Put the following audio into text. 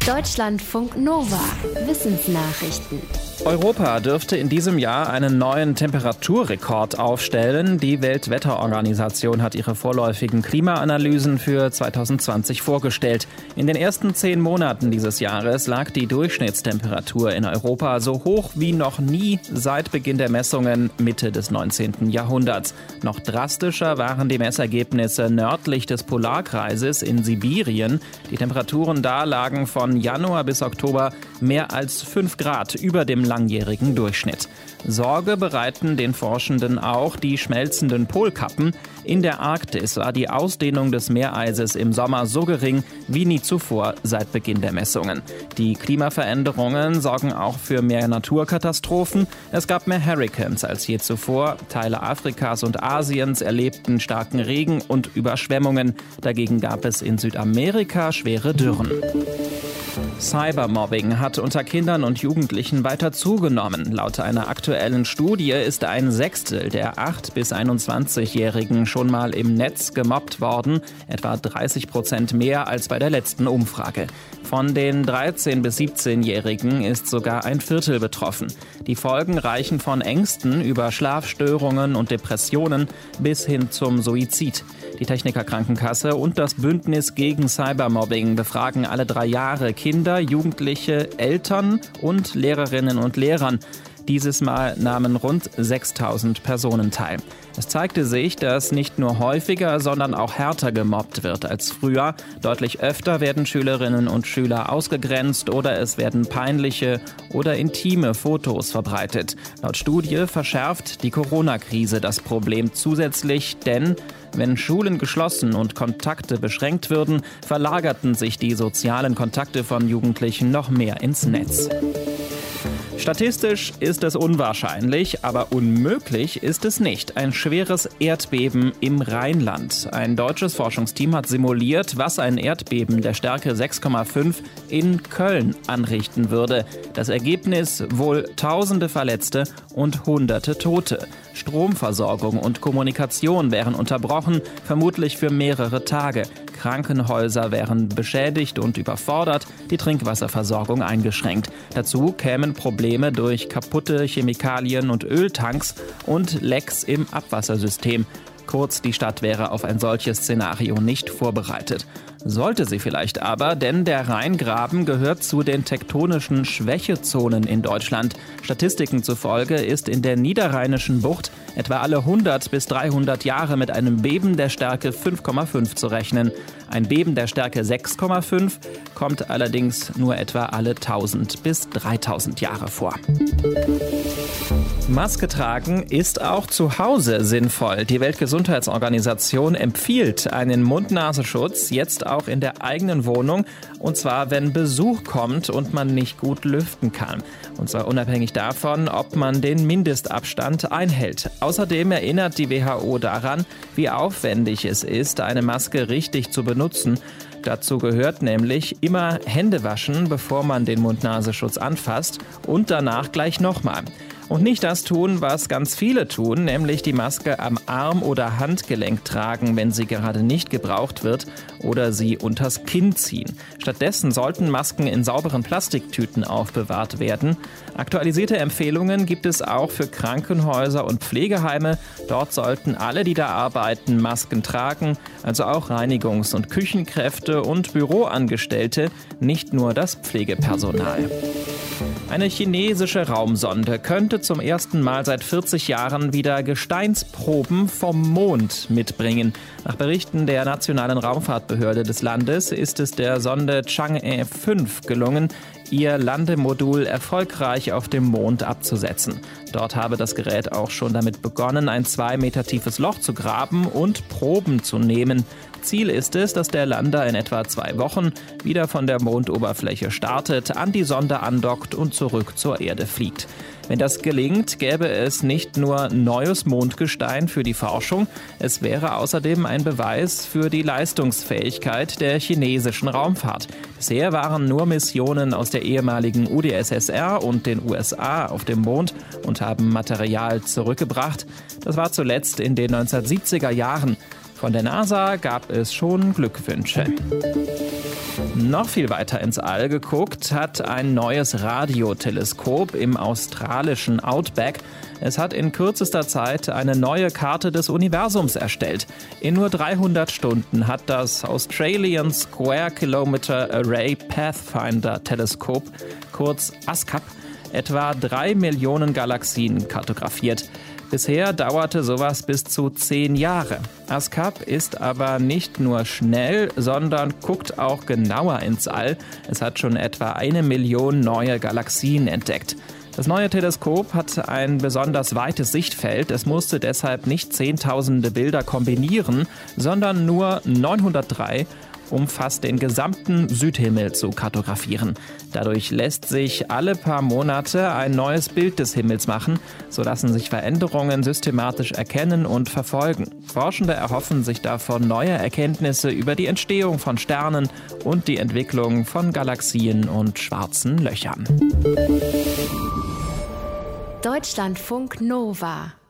Deutschlandfunk Nova. Wissensnachrichten. Europa dürfte in diesem Jahr einen neuen Temperaturrekord aufstellen. Die Weltwetterorganisation hat ihre vorläufigen Klimaanalysen für 2020 vorgestellt. In den ersten 10 Monaten dieses Jahres lag die Durchschnittstemperatur in Europa so hoch wie noch nie seit Beginn der Messungen Mitte des 19. Jahrhunderts. Noch drastischer waren die Messergebnisse nördlich des Polarkreises in Sibirien. Die Temperaturen da lagen von Januar bis Oktober mehr als 5 Grad über dem langjährigen Durchschnitt. Sorge bereiten den Forschenden auch die schmelzenden Polkappen. In der Arktis war die Ausdehnung des Meereises im Sommer so gering wie nie zuvor seit Beginn der Messungen. Die Klimaveränderungen sorgen auch für mehr Naturkatastrophen. Es gab mehr Hurrikans als je zuvor. Teile Afrikas und Asiens erlebten starken Regen und Überschwemmungen. Dagegen gab es in Südamerika schwere Dürren. Cybermobbing hat unter Kindern und Jugendlichen weiter zugenommen. Laut einer aktuellen Studie ist 1/6 der 8- bis 21-Jährigen schon mal im Netz gemobbt worden, etwa 30% mehr als bei der letzten Umfrage. Von den 13- bis 17-Jährigen ist sogar 1/4 betroffen. Die Folgen reichen von Ängsten über Schlafstörungen und Depressionen bis hin zum Suizid. Die Techniker Krankenkasse und das Bündnis gegen Cybermobbing befragen alle 3 Jahre Kinder, Jugendliche, Eltern und Lehrerinnen und Lehrern. Dieses Mal nahmen rund 6.000 Personen teil. Es zeigte sich, dass nicht nur häufiger, sondern auch härter gemobbt wird als früher. Deutlich öfter werden Schülerinnen und Schüler ausgegrenzt oder es werden peinliche oder intime Fotos verbreitet. Laut Studie verschärft die Corona-Krise das Problem zusätzlich, denn wenn Schulen geschlossen und Kontakte beschränkt würden, verlagerten sich die sozialen Kontakte von Jugendlichen noch mehr ins Netz. Statistisch ist es unwahrscheinlich, aber unmöglich ist es nicht. Ein schweres Erdbeben im Rheinland. Ein deutsches Forschungsteam hat simuliert, was ein Erdbeben der Stärke 6,5 in Köln anrichten würde. Das Ergebnis: wohl Tausende Verletzte und Hunderte Tote. Stromversorgung und Kommunikation wären unterbrochen, vermutlich für mehrere Tage. Krankenhäuser wären beschädigt und überfordert, die Trinkwasserversorgung eingeschränkt. Dazu kämen Probleme durch kaputte Chemikalien und Öltanks und Lecks im Abwassersystem. Kurz, die Stadt wäre auf ein solches Szenario nicht vorbereitet. Sollte sie vielleicht aber, denn der Rheingraben gehört zu den tektonischen Schwächezonen in Deutschland. Statistiken zufolge ist in der Niederrheinischen Bucht etwa alle 100 bis 300 Jahre mit einem Beben der Stärke 5,5 zu rechnen. Ein Beben der Stärke 6,5 kommt allerdings nur etwa alle 1000 bis 3000 Jahre vor. Maske tragen ist auch zu Hause sinnvoll. Die Weltgesundheitsorganisation empfiehlt einen Mund-Nasenschutz jetzt auch in der eigenen Wohnung, und zwar wenn Besuch kommt und man nicht gut lüften kann. Und zwar unabhängig davon, ob man den Mindestabstand einhält. Außerdem erinnert die WHO daran, wie aufwendig es ist, eine Maske richtig zu benutzen. Dazu gehört nämlich immer Hände waschen, bevor man den Mund-Nasenschutz anfasst, und danach gleich nochmal. Und nicht das tun, was ganz viele tun, nämlich die Maske am Arm oder Handgelenk tragen, wenn sie gerade nicht gebraucht wird, oder sie unters Kinn ziehen. Stattdessen sollten Masken in sauberen Plastiktüten aufbewahrt werden. Aktualisierte Empfehlungen gibt es auch für Krankenhäuser und Pflegeheime. Dort sollten alle, die da arbeiten, Masken tragen, also auch Reinigungs- und Küchenkräfte und Büroangestellte, nicht nur das Pflegepersonal. Eine chinesische Raumsonde könnte zum ersten Mal seit 40 Jahren wieder Gesteinsproben vom Mond mitbringen. Nach Berichten der Nationalen Raumfahrtbehörde des Landes ist es der Sonde Chang'e 5 gelungen, ihr Landemodul erfolgreich auf dem Mond abzusetzen. Dort habe das Gerät auch schon damit begonnen, ein 2 Meter tiefes Loch zu graben und Proben zu nehmen. Ziel ist es, dass der Lander in etwa 2 Wochen wieder von der Mondoberfläche startet, an die Sonde andockt und zurück zur Erde fliegt. Wenn das gelingt, gäbe es nicht nur neues Mondgestein für die Forschung, es wäre außerdem ein Beweis für die Leistungsfähigkeit der chinesischen Raumfahrt. Bisher waren nur Missionen aus der ehemaligen UdSSR und den USA auf dem Mond und haben Material zurückgebracht. Das war zuletzt in den 1970er Jahren. Von der NASA gab es schon Glückwünsche. Noch viel weiter ins All geguckt hat ein neues Radioteleskop im australischen Outback. Es hat in kürzester Zeit eine neue Karte des Universums erstellt. In nur 300 Stunden hat das Australian Square Kilometer Array Pathfinder Teleskop, kurz ASCAP, etwa 3 Millionen Galaxien kartografiert. Bisher dauerte sowas bis zu 10 Jahre. ASCAP ist aber nicht nur schnell, sondern guckt auch genauer ins All. Es hat schon etwa 1 Million neue Galaxien entdeckt. Das neue Teleskop hat ein besonders weites Sichtfeld. Es musste deshalb nicht Zehntausende Bilder kombinieren, sondern nur 903, um fast den gesamten Südhimmel zu kartografieren. Dadurch lässt sich alle paar Monate ein neues Bild des Himmels machen. So lassen sich Veränderungen systematisch erkennen und verfolgen. Forschende erhoffen sich davon neue Erkenntnisse über die Entstehung von Sternen und die Entwicklung von Galaxien und schwarzen Löchern. Deutschlandfunk Nova